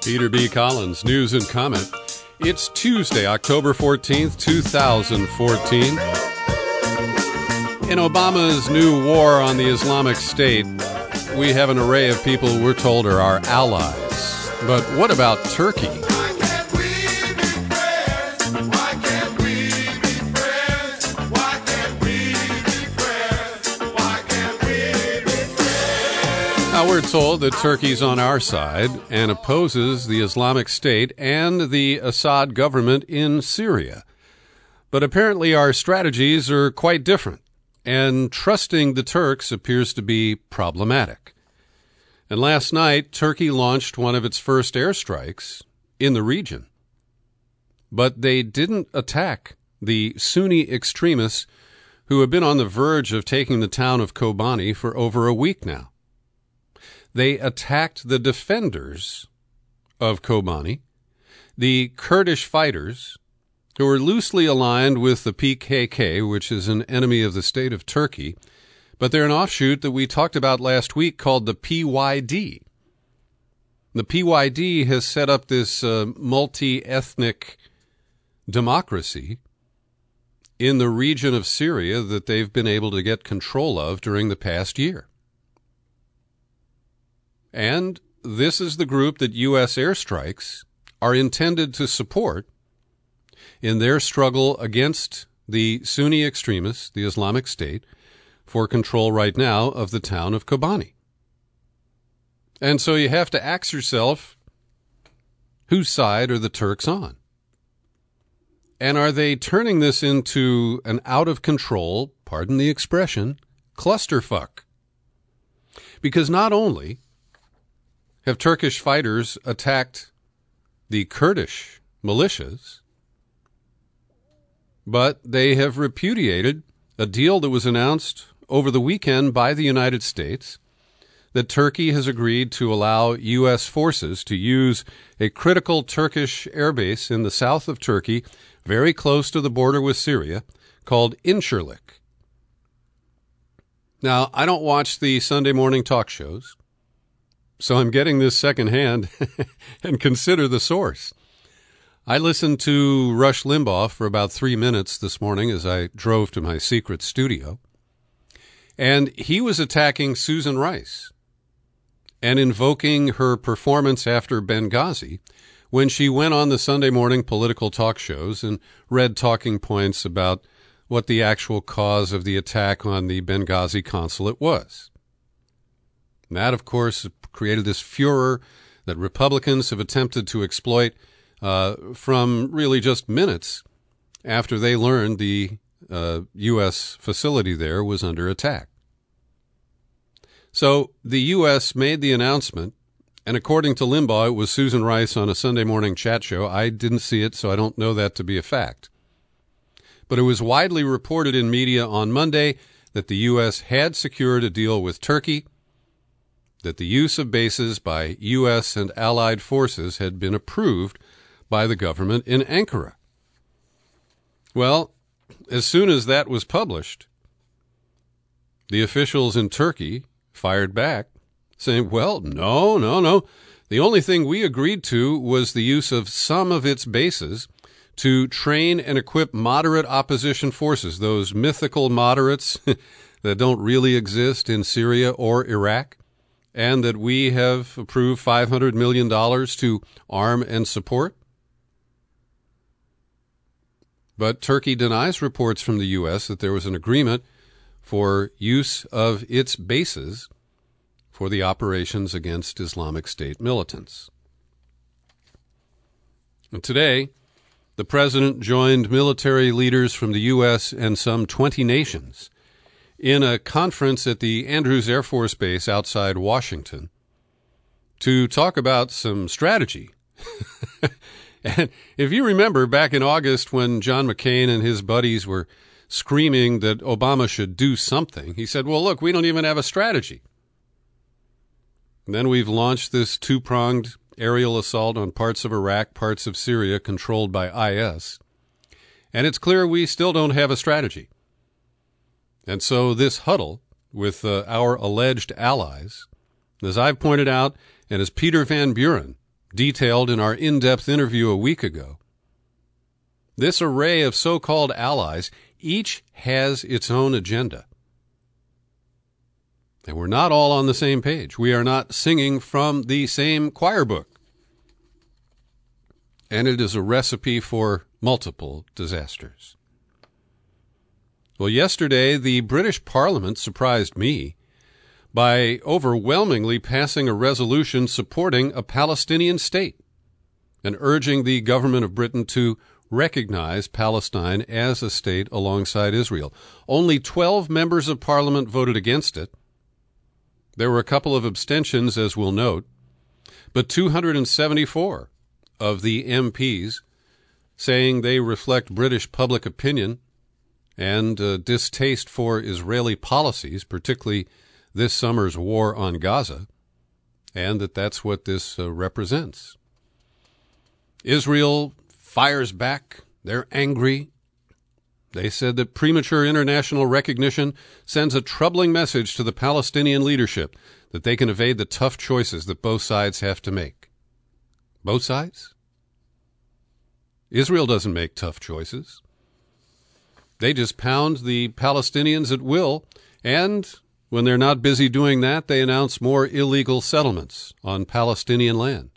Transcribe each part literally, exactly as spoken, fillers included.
Peter B. Collins, news and comment. It's Tuesday, October fourteenth, two thousand fourteen. In Obama's new war on the Islamic State, we have an array of people we're told are our allies. But what about Turkey? Now, we're told that Turkey's on our side and opposes the Islamic State and the Assad government in Syria. But apparently our strategies are quite different, and trusting the Turks appears to be problematic. And last night, Turkey launched one of its first airstrikes in the region. But they didn't attack the Sunni extremists who have been on the verge of taking the town of Kobani for over a week now. They attacked the defenders of Kobani, the Kurdish fighters, who are loosely aligned with the P K K, which is an enemy of the state of Turkey, but they're an offshoot that we talked about last week called the P Y D. The P Y D has set up this uh, multi-ethnic democracy in the region of Syria that they've been able to get control of during the past year. And this is the group that U S airstrikes are intended to support in their struggle against the Sunni extremists, the Islamic State, for control right now of the town of Kobani. And so you have to ask yourself, whose side are the Turks on? And are they turning this into an out-of-control, pardon the expression, clusterfuck? Because not only have Turkish fighters attacked the Kurdish militias, but they have repudiated a deal that was announced over the weekend by the United States that Turkey has agreed to allow U S forces to use a critical Turkish airbase in the south of Turkey, very close to the border with Syria, called Incirlik. Now, I don't watch the Sunday morning talk shows, so I'm getting this secondhand and consider the source. I listened to Rush Limbaugh for about three minutes this morning as I drove to my secret studio, and he was attacking Susan Rice and invoking her performance after Benghazi when she went on the Sunday morning political talk shows and read talking points about what the actual cause of the attack on the Benghazi consulate was. And that, of course, created this furor that Republicans have attempted to exploit uh, from really just minutes after they learned the uh, U S facility there was under attack. So the U S made the announcement, and according to Limbaugh, it was Susan Rice on a Sunday morning chat show. I didn't see it, so I don't know that to be a fact. But it was widely reported in media on Monday that the U S had secured a deal with Turkey, that the use of bases by U S and allied forces had been approved by the government in Ankara. Well, as soon as that was published, the officials in Turkey fired back, saying, well, no, no, no. The only thing we agreed to was the use of some of its bases to train and equip moderate opposition forces, those mythical moderates that don't really exist in Syria or Iraq, and that we have approved five hundred million dollars to arm and support. But Turkey denies reports from the U S that there was an agreement for use of its bases for the operations against Islamic State militants. And today, the president joined military leaders from the U S and some twenty nations in a conference at the Andrews Air Force Base outside Washington to talk about some strategy. And if you remember back in August when John McCain and his buddies were screaming that Obama should do something, he said, well, look, we don't even have a strategy. And then we've launched this two-pronged aerial assault on parts of Iraq, parts of Syria controlled by I S. And it's clear we still don't have a strategy. And so this huddle with uh, our alleged allies, as I've pointed out, and as Peter Van Buren detailed in our in-depth interview a week ago. This array of so-called allies, each has its own agenda. And we're not all on the same page. We are not singing from the same choir book. And it is a recipe for multiple disasters. Well, yesterday, the British Parliament surprised me by overwhelmingly passing a resolution supporting a Palestinian state and urging the government of Britain to recognize Palestine as a state alongside Israel. Only twelve members of Parliament voted against it. There were a couple of abstentions, as we'll note, but two hundred seventy-four of the M Ps saying they reflect British public opinion and uh, distaste for Israeli policies, particularly this summer's war on Gaza, and that that's what this uh, represents. Israel fires back. They're angry. They said that premature international recognition sends a troubling message to the Palestinian leadership that they can evade the tough choices that both sides have to make. Both sides? Israel doesn't make tough choices. They just pound the Palestinians at will, and when they're not busy doing that, they announce more illegal settlements on Palestinian land.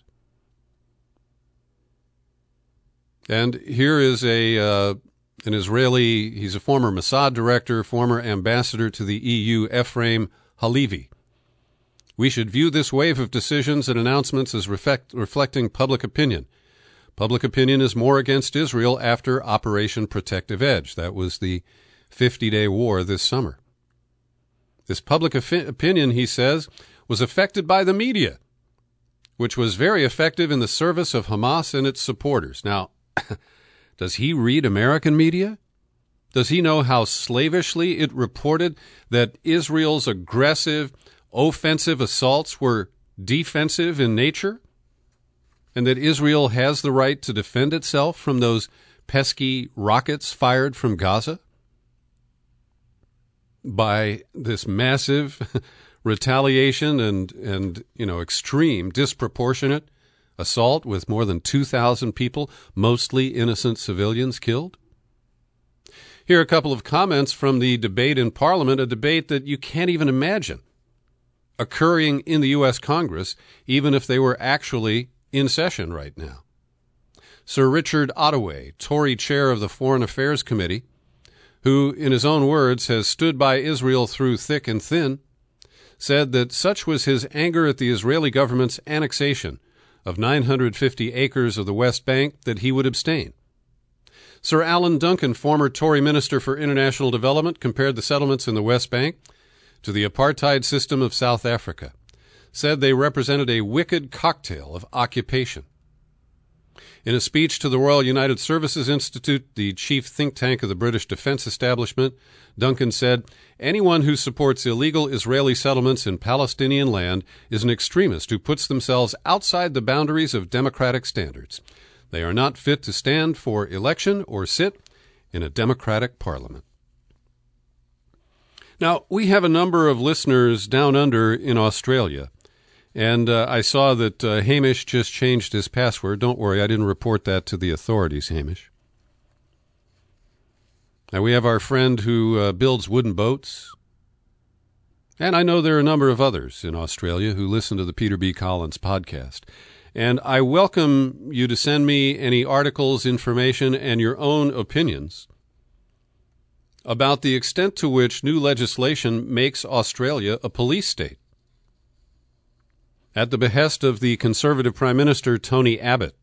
And here is a uh, an Israeli, he's a former Mossad director, former ambassador to the E U, Ephraim Halevi. We should view this wave of decisions and announcements as reflect, reflecting public opinion. Public opinion is more against Israel after Operation Protective Edge. That was the fifty-day war this summer. This public af- opinion, he says, was affected by the media, which was very effective in the service of Hamas and its supporters. Now, does he read American media? Does he know how slavishly it reported that Israel's aggressive, offensive assaults were defensive in nature? And that Israel has the right to defend itself from those pesky rockets fired from Gaza? By this massive retaliation and, and, you know, extreme, disproportionate assault with more than two thousand people, mostly innocent civilians, killed? Here are a couple of comments from the debate in Parliament, a debate that you can't even imagine occurring in the U S Congress, even if they were actually in session right now. Sir Richard Ottaway, Tory chair of the Foreign Affairs Committee, who, in his own words, has stood by Israel through thick and thin, said that such was his anger at the Israeli government's annexation of nine hundred fifty acres of the West Bank that he would abstain. Sir Alan Duncan, former Tory Minister for International Development, compared the settlements in the West Bank to the apartheid system of South Africa, said they represented a wicked cocktail of occupation. In a speech to the Royal United Services Institute, the chief think tank of the British defense establishment, Duncan said, "Anyone who supports illegal Israeli settlements in Palestinian land is an extremist who puts themselves outside the boundaries of democratic standards. They are not fit to stand for election or sit in a democratic parliament." Now, we have a number of listeners down under in Australia. And uh, I saw that uh, Hamish just changed his password. Don't worry, I didn't report that to the authorities, Hamish. Now, we have our friend who uh, builds wooden boats. And I know there are a number of others in Australia who listen to the Peter B. Collins podcast. And I welcome you to send me any articles, information, and your own opinions about the extent to which new legislation makes Australia a police state. At the behest of the Conservative Prime Minister, Tony Abbott,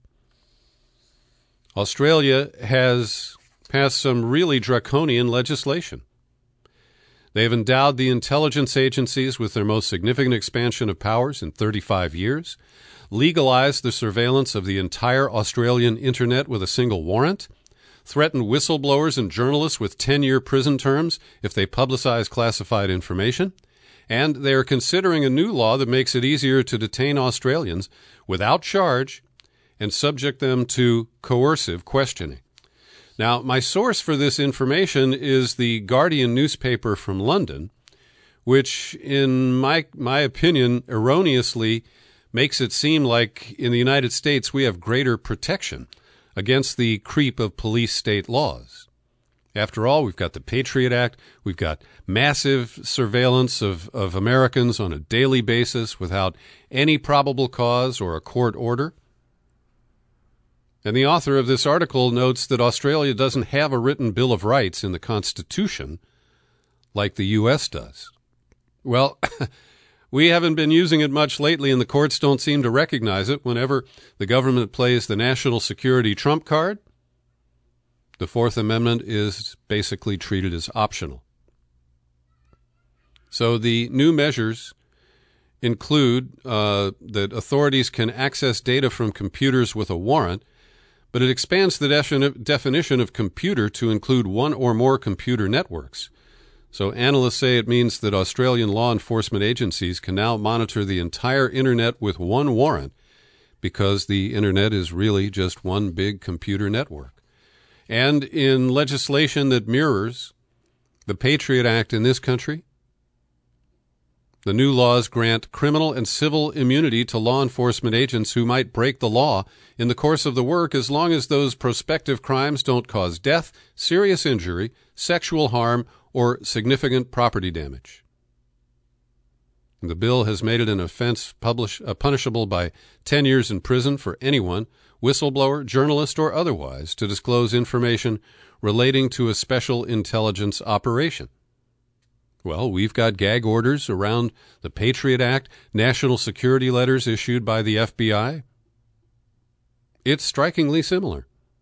Australia has passed some really draconian legislation. They have endowed the intelligence agencies with their most significant expansion of powers in thirty-five years, legalized the surveillance of the entire Australian internet with a single warrant, threatened whistleblowers and journalists with ten-year prison terms if they publicize classified information, and they are considering a new law that makes it easier to detain Australians without charge and subject them to coercive questioning. Now, my source for this information is the Guardian newspaper from London, which, in my my opinion, erroneously makes it seem like in the United States we have greater protection against the creep of police state laws. After all, we've got the Patriot Act, we've got massive surveillance of, of Americans on a daily basis without any probable cause or a court order. And the author of this article notes that Australia doesn't have a written Bill of Rights in the Constitution like the U S does. Well, we haven't been using it much lately, and the courts don't seem to recognize it. Whenever the government plays the national security trump card, the Fourth Amendment is basically treated as optional. So the new measures include uh, that authorities can access data from computers with a warrant, but it expands the defini- definition of computer to include one or more computer networks. So analysts say it means that Australian law enforcement agencies can now monitor the entire Internet with one warrant, because the Internet is really just one big computer network. And in legislation that mirrors the Patriot Act in this country, the new laws grant criminal and civil immunity to law enforcement agents who might break the law in the course of the work, as long as those prospective crimes don't cause death, serious injury, sexual harm, or significant property damage. The bill has made it an offense publish, uh, punishable by ten years in prison for anyone, whistleblower, journalist, or otherwise, to disclose information relating to a special intelligence operation. Well, we've got gag orders around the Patriot Act, national security letters issued by the F B I. It's strikingly similar.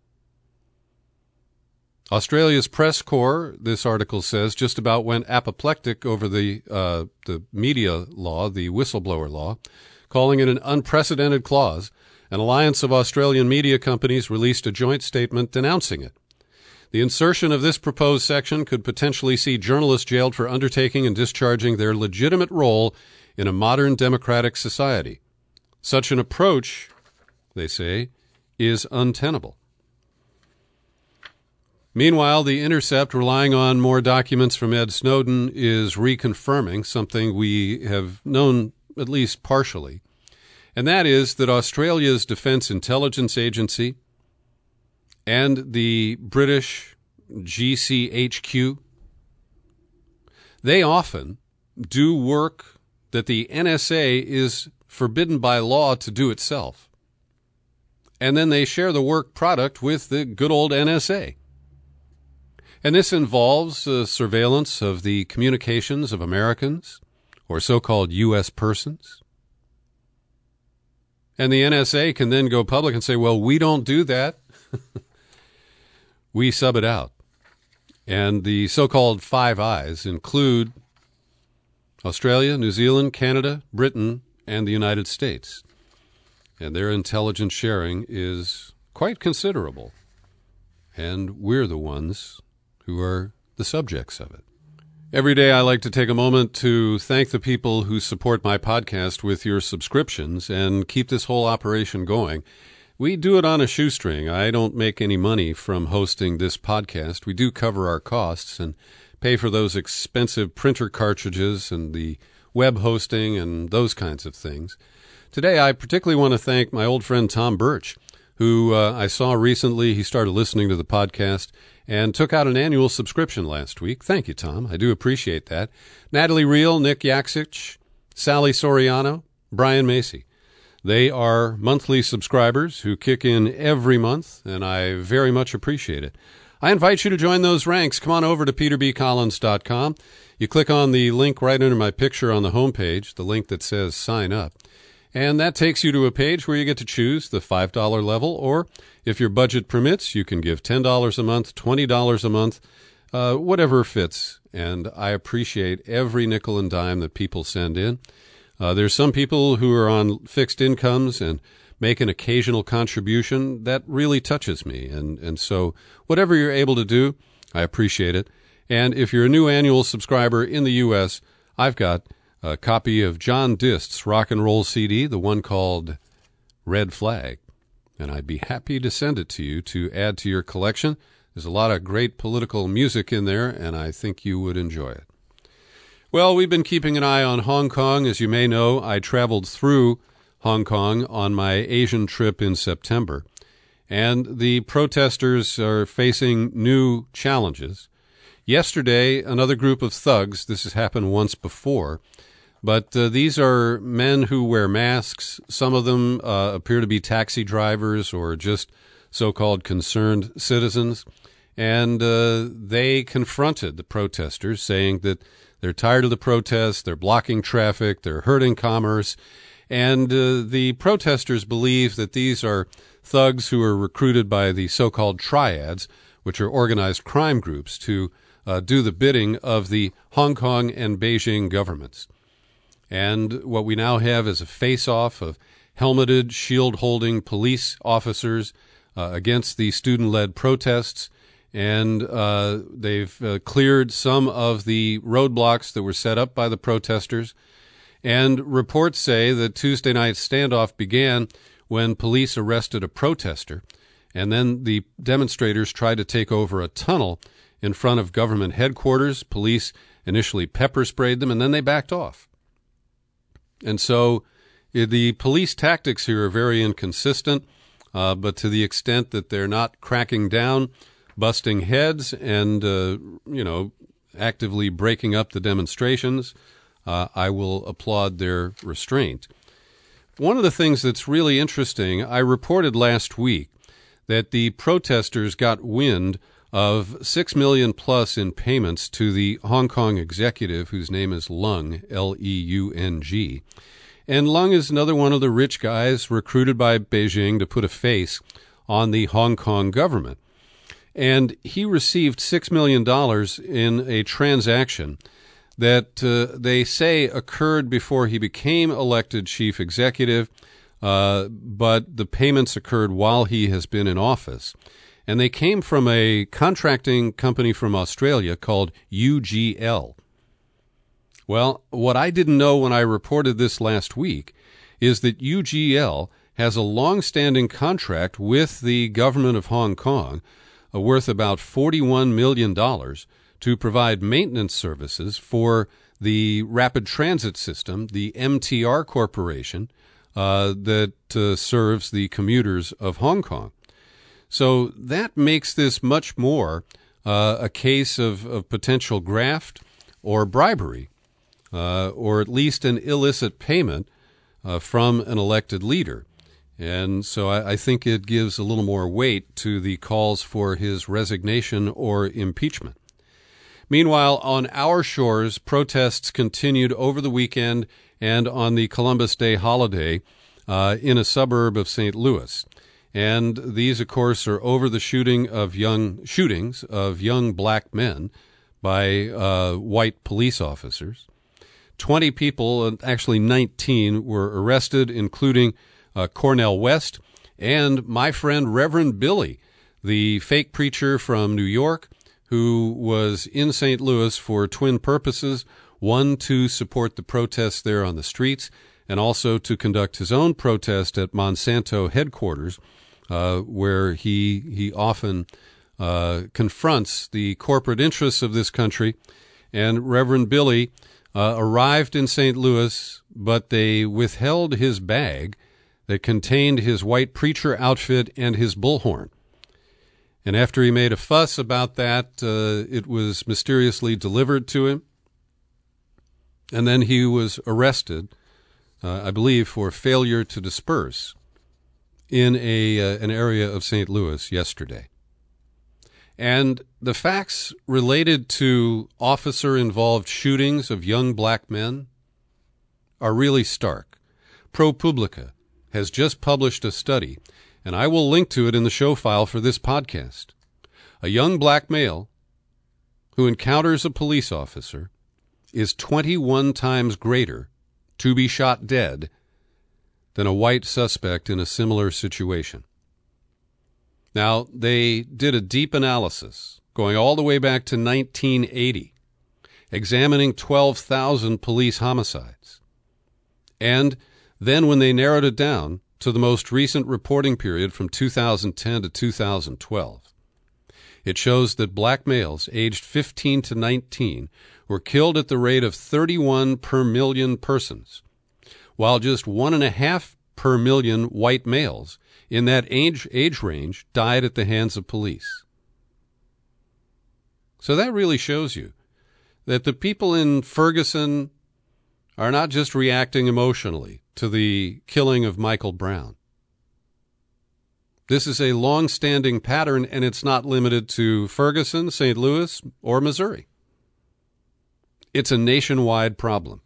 Australia's press corps, this article says, just about went apoplectic over the uh, the media law, the whistleblower law, calling it an unprecedented clause. An alliance of Australian media companies released a joint statement denouncing it. The insertion of this proposed section could potentially see journalists jailed for undertaking and discharging their legitimate role in a modern democratic society. Such an approach, they say, is untenable. Meanwhile, The Intercept, relying on more documents from Ed Snowden, is reconfirming something we have known at least partially, and that is that Australia's Defence Intelligence Agency and the British G C H Q, they often do work that the N S A is forbidden by law to do itself. And then they share the work product with the good old N S A. And this involves uh, surveillance of the communications of Americans, or so-called U S persons. And the N S A can then go public and say, well, we don't do that. We sub it out. And the so-called Five Eyes include Australia, New Zealand, Canada, Britain, and the United States. And their intelligence sharing is quite considerable. And we're the ones who are the subjects of it. Every day I like to take a moment to thank the people who support my podcast with your subscriptions and keep this whole operation going. We do it on a shoestring. I don't make any money from hosting this podcast. We do cover our costs and pay for those expensive printer cartridges and the web hosting and those kinds of things. Today, I particularly want to thank my old friend Tom Birch, who uh, I saw recently. He started listening to the podcast and took out an annual subscription last week. Thank you, Tom. I do appreciate that. Natalie Reel, Nick Yaksich, Sally Soriano, Brian Macy. They are monthly subscribers who kick in every month, and I very much appreciate it. I invite you to join those ranks. Come on over to peter b collins dot com. You click on the link right under my picture on the homepage, the link that says sign up. And that takes you to a page where you get to choose the five dollar level, or if your budget permits, you can give ten dollars a month, twenty dollars a month, uh, whatever fits. And I appreciate every nickel and dime that people send in. Uh, there's some people who are on fixed incomes and make an occasional contribution. That really touches me. And, and so whatever you're able to do, I appreciate it. And if you're a new annual subscriber in the U S, I've got a copy of John Dist's rock and roll C D, the one called Red Flag. And I'd be happy to send it to you to add to your collection. There's a lot of great political music in there, and I think you would enjoy it. Well, we've been keeping an eye on Hong Kong. As you may know, I traveled through Hong Kong on my Asian trip in September, and the protesters are facing new challenges. Yesterday, another group of thugs, this has happened once before, but uh, these are men who wear masks. Some of them uh, appear to be taxi drivers or just so-called concerned citizens, and uh, they confronted the protesters, saying that they're tired of the protests, they're blocking traffic, they're hurting commerce, and uh, the protesters believe that these are thugs who are recruited by the so-called triads, which are organized crime groups, to uh, do the bidding of the Hong Kong and Beijing governments. And what we now have is a face-off of helmeted, shield-holding police officers uh, against the student-led protests, and uh, they've uh, cleared some of the roadblocks that were set up by the protesters. And reports say that Tuesday night's standoff began when police arrested a protester, and then the demonstrators tried to take over a tunnel in front of government headquarters. Police initially pepper sprayed them, and then they backed off. And so the police tactics here are very inconsistent, uh, but to the extent that they're not cracking down, busting heads, and, uh, you know, actively breaking up the demonstrations, uh, I will applaud their restraint. One of the things that's really interesting, I reported last week that the protesters got wind of six million dollars plus in payments to the Hong Kong executive, whose name is Leung, L E U N G. And Leung is another one of the rich guys recruited by Beijing to put a face on the Hong Kong government. And he received six million dollars in a transaction that uh, they say occurred before he became elected chief executive, uh, but the payments occurred while he has been in office. And they came from a contracting company from Australia called U G L. Well, what I didn't know when I reported this last week is that U G L has a long-standing contract with the government of Hong Kong, uh, worth about forty-one million dollars, to provide maintenance services for the rapid transit system, the M T R Corporation, uh, that uh, serves the commuters of Hong Kong. So that makes this much more uh, a case of, of potential graft or bribery, uh, or at least an illicit payment uh, from an elected leader. And so I, I think it gives a little more weight to the calls for his resignation or impeachment. Meanwhile, on our shores, protests continued over the weekend and on the Columbus Day holiday uh, in a suburb of Saint Louis. And these, of course, are over the shooting of young shootings of young black men by uh, white police officers. Twenty people, actually nineteen, were arrested, including uh, Cornel West and my friend Reverend Billy, the fake preacher from New York, who was in Saint Louis for twin purposes: one, to support the protests there on the streets, and also to conduct his own protest at Monsanto headquarters, Uh, where he he often uh, confronts the corporate interests of this country. And Reverend Billy uh, arrived in Saint Louis, but they withheld his bag that contained his white preacher outfit and his bullhorn. And after he made a fuss about that, uh, it was mysteriously delivered to him. And then he was arrested, uh, I believe, for failure to disperse in a uh, an area of Saint Louis yesterday. And the facts related to officer-involved shootings of young black men are really stark. ProPublica has just published a study, and I will link to it in the show file for this podcast. A young black male who encounters a police officer is twenty-one times greater to be shot dead than a white suspect in a similar situation. Now, they did a deep analysis, going all the way back to nineteen eighty, examining twelve thousand police homicides. And then when they narrowed it down to the most recent reporting period from two thousand ten to two thousand twelve, it shows that black males aged fifteen to nineteen were killed at the rate of thirty-one per million persons, while just one and a half per million white males in that age, age range died at the hands of police. So that really shows you that the people in Ferguson are not just reacting emotionally to the killing of Michael Brown. This is a long-standing pattern, and it's not limited to Ferguson, Saint Louis, or Missouri. It's a nationwide problem.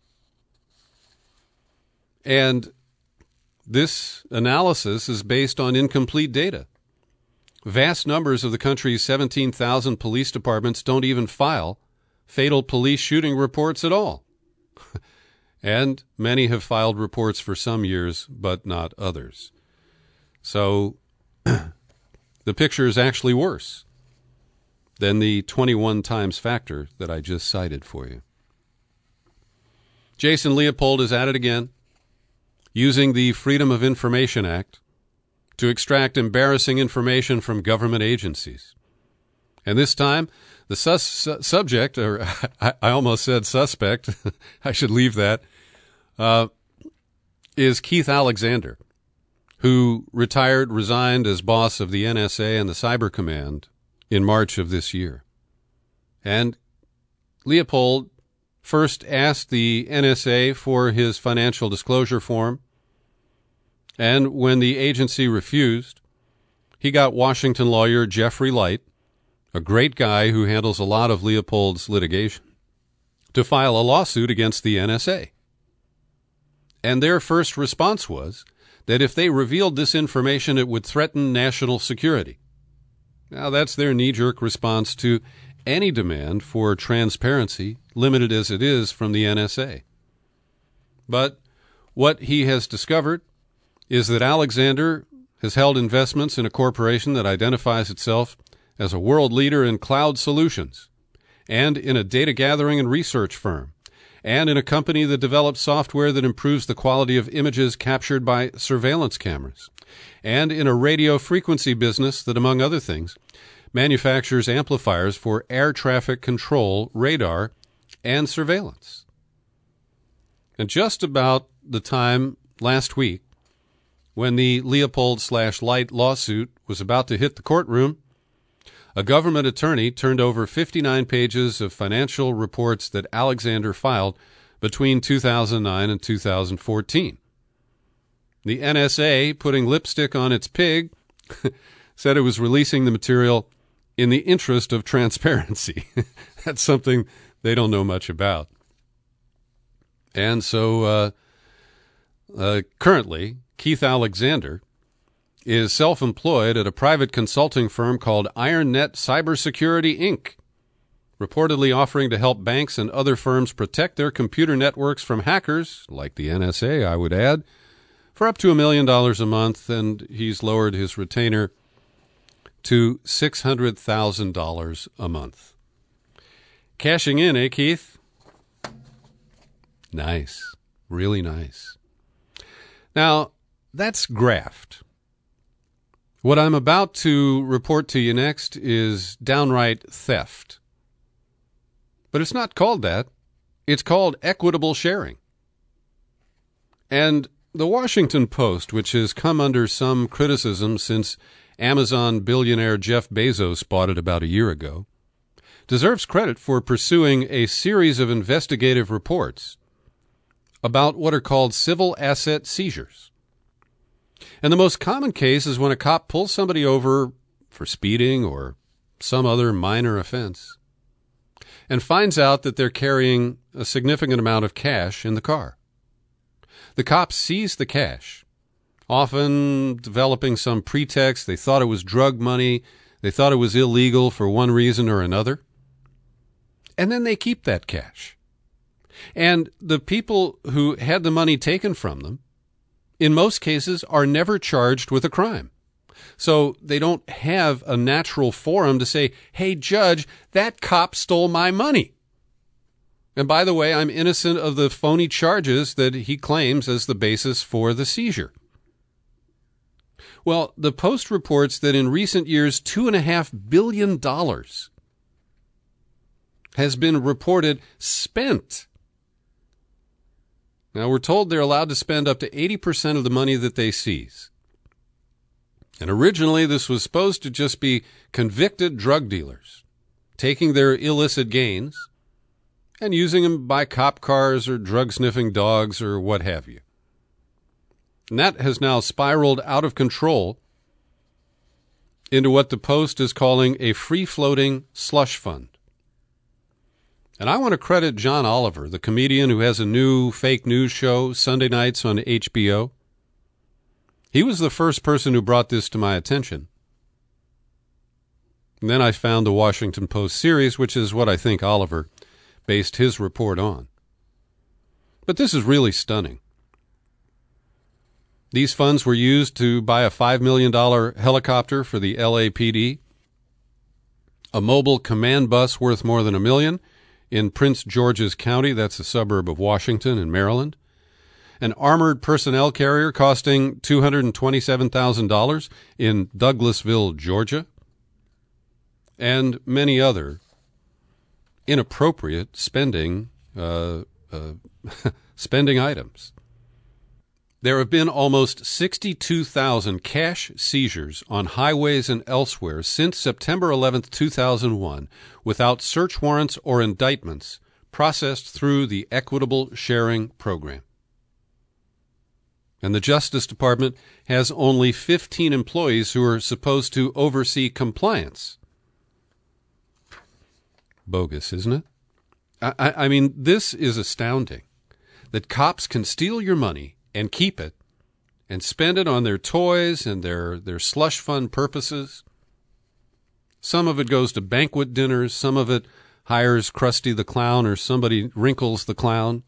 And this analysis is based on incomplete data. Vast numbers of the country's seventeen thousand police departments don't even file fatal police shooting reports at all. And many have filed reports for some years, but not others. So the picture is actually worse than the twenty-one times factor that I just cited for you. Jason Leopold is at it again, using the Freedom of Information Act to extract embarrassing information from government agencies. And this time, the sus- su- subject, or I, I almost said suspect, I should leave that, uh, is Keith Alexander, who retired, resigned as boss of the N S A and the Cyber Command in March of this year. And Leopold first asked the N S A for his financial disclosure form, and when the agency refused, he got Washington lawyer Jeffrey Light, a great guy who handles a lot of Leopold's litigation, to file a lawsuit against the N S A. And their first response was that if they revealed this information, it would threaten national security. Now, that's their knee-jerk response to any demand for transparency, limited as it is from the N S A. But what he has discovered is that Alexander has held investments in a corporation that identifies itself as a world leader in cloud solutions, and in a data gathering and research firm, and in a company that develops software that improves the quality of images captured by surveillance cameras, and in a radio frequency business that, among other things, manufactures amplifiers for air traffic control, radar, and surveillance. And just about the time last week when the Leopold slash Light lawsuit was about to hit the courtroom, a government attorney turned over fifty-nine pages of financial reports that Alexander filed between two thousand nine and two thousand fourteen. The N S A, putting lipstick on its pig, said it was releasing the material in the interest of transparency. That's something they don't know much about. And so uh, uh, currently, Keith Alexander is self-employed at a private consulting firm called IronNet Cybersecurity, Incorporated, reportedly offering to help banks and other firms protect their computer networks from hackers, like the N S A, I would add, for up to a million dollars a month, and he's lowered his retainer to six hundred thousand dollars a month. Cashing in, eh, Keith? Nice. Really nice. Now, that's graft. What I'm about to report to you next is downright theft. But it's not called that. It's called equitable sharing. And the Washington Post, which has come under some criticism since Amazon billionaire Jeff Bezos bought it about a year ago, deserves credit for pursuing a series of investigative reports about what are called civil asset seizures. And the most common case is when a cop pulls somebody over for speeding or some other minor offense and finds out that they're carrying a significant amount of cash in the car. The cops seize the cash, often developing some pretext. They thought it was drug money. They thought it was illegal for one reason or another. And then they keep that cash. And the people who had the money taken from them, in most cases, are never charged with a crime. So they don't have a natural forum to say, hey, judge, that cop stole my money. And by the way, I'm innocent of the phony charges that he claims as the basis for the seizure. Well, the Post reports that in recent years, two and a half billion dollars has been reported spent Now, we're told they're allowed to spend up to eighty percent of the money that they seize. And originally, this was supposed to just be convicted drug dealers taking their illicit gains and using them to buy cop cars or drug-sniffing dogs or what have you. And that has now spiraled out of control into what the Post is calling a free-floating slush fund. And I want to credit John Oliver, the comedian who has a new fake news show Sunday nights on H B O. He was the first person who brought this to my attention. And then I found the Washington Post series, which is what I think Oliver based his report on. But this is really stunning. These funds were used to buy a five million dollars helicopter for the L A P D, a mobile command bus worth more than a million in Prince George's County, that's a suburb of Washington in Maryland, an armored personnel carrier costing two hundred twenty-seven thousand dollars in Douglasville, Georgia, and many other inappropriate spending uh, uh, spending items. There have been almost sixty-two thousand cash seizures on highways and elsewhere since September eleventh, two thousand one, without search warrants or indictments processed through the Equitable Sharing Program. And the Justice Department has only fifteen employees who are supposed to oversee compliance. Bogus, isn't it? I, I mean, this is astounding, that cops can steal your money and keep it and spend it on their toys and their, their slush fund purposes. Some of it goes to banquet dinners. Some of it hires Krusty the Clown or somebody Wrinkles the Clown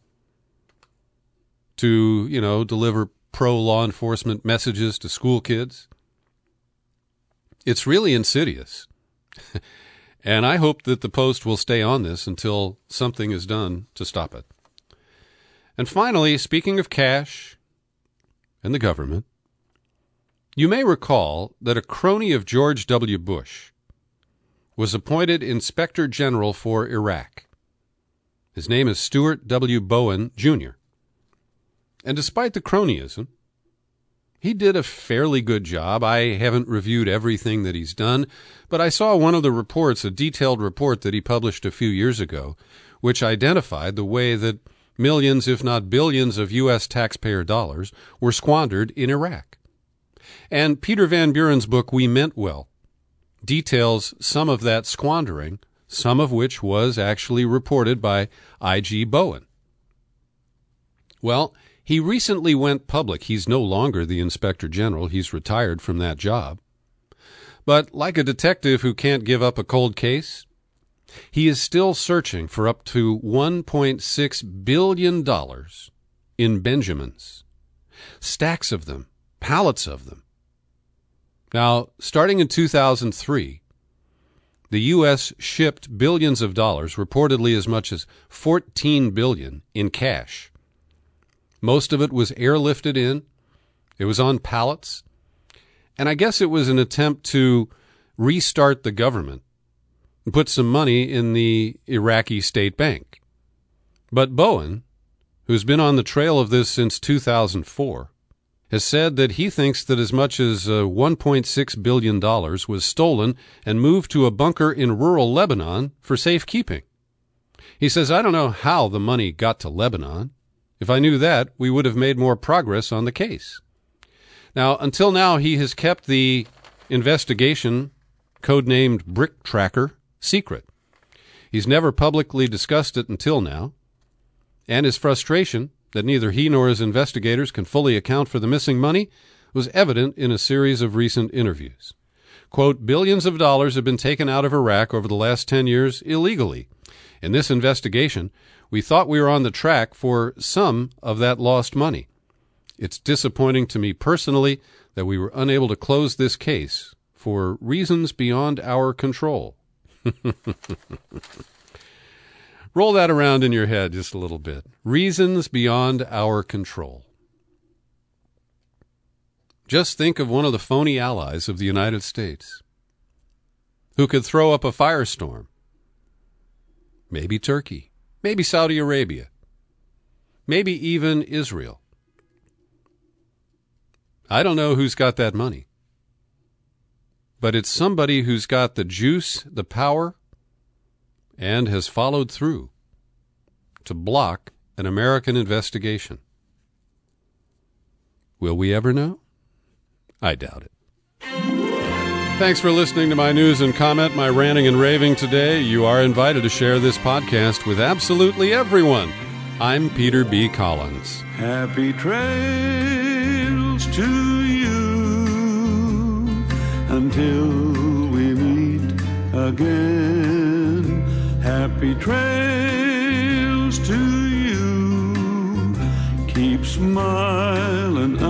to, you know, deliver pro-law enforcement messages to school kids. It's really insidious. And I hope that the Post will stay on this until something is done to stop it. And finally, speaking of cash and the government, you may recall that a crony of George W. Bush was appointed Inspector General for Iraq. His name is Stuart W. Bowen, Junior And despite the cronyism, he did a fairly good job. I haven't reviewed everything that he's done, but I saw one of the reports, a detailed report that he published a few years ago, which identified the way that millions, if not billions, of U S taxpayer dollars were squandered in Iraq. And Peter Van Buren's book, We Meant Well, details some of that squandering, some of which was actually reported by I G Bowen. Well, he recently went public. He's no longer the Inspector General. He's retired from that job. But like a detective who can't give up a cold case, he is still searching for up to one point six billion dollars in Benjamins. Stacks of them, pallets of them. Now, starting in two thousand three, the U S shipped billions of dollars, reportedly as much as fourteen billion dollars in cash. Most of it was airlifted in. It was on pallets. And I guess it was an attempt to restart the government and put some money in the Iraqi State Bank. But Bowen, who's been on the trail of this since two thousand four, has said that he thinks that as much as uh, one point six billion dollars was stolen and moved to a bunker in rural Lebanon for safekeeping. He says, I don't know how the money got to Lebanon. If I knew that, we would have made more progress on the case. Now, until now, he has kept the investigation, codenamed Brick Tracker, secret. He's never publicly discussed it until now, and his frustration that neither he nor his investigators can fully account for the missing money was evident in a series of recent interviews. Quote, billions of dollars have been taken out of Iraq over the last ten years illegally. In this investigation, we thought we were on the track for some of that lost money. It's disappointing to me personally that we were unable to close this case for reasons beyond our control. Roll that around in your head just a little bit. Reasons beyond our control. Just think of one of the phony allies of the United States who could throw up a firestorm. Maybe Turkey. Maybe Saudi Arabia. maybe even Israel. I don't know who's got that money, but it's somebody who's got the juice, the power, and has followed through to block an American investigation. Will we ever know? I doubt it. Thanks for listening to my news and comment, my ranting and raving today. You are invited to share this podcast with absolutely everyone. I'm Peter B. Collins. Happy trails to you until we meet again. Happy trails to you. Keep smiling